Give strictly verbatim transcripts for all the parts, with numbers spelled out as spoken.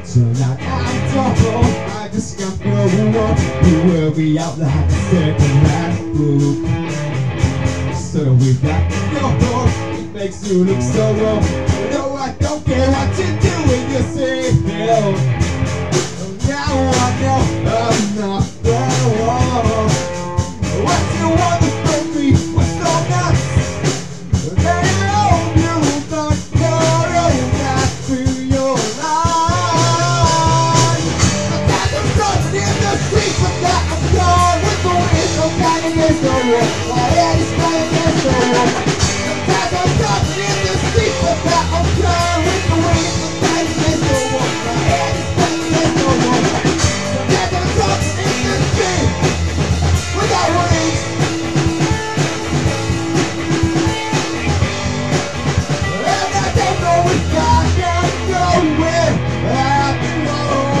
Tonight I'm double, I just got no one. You will be out like a second-hand book. So we got no hope, it makes you look so wrong. No, I don't care what you do when you say no. Now I know I'm not the one. What you want to from me was so nuts. They own you, but you're not through your life. I'm something in the streets, but that I'm gone with the wind. So kind of is the war. My head is flying against the wall. Sometimes I'm something in the streets, but that I'm gone with the wind. So kind of is the war. My head is flying against the wall. Sometimes I'm something in the streets without wings. And I don't know if I can go where I belong.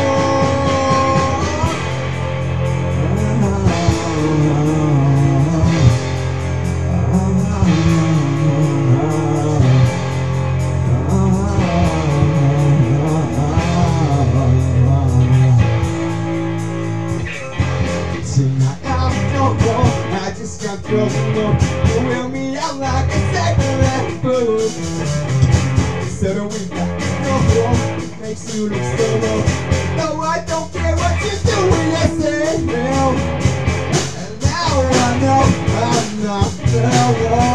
Tonight I'm no more, I just got broken up. You will me out like a second-hand book. So the wind got no more, it makes you look so low. No, I don't care what you do when you say no. And now I know I'm not the one.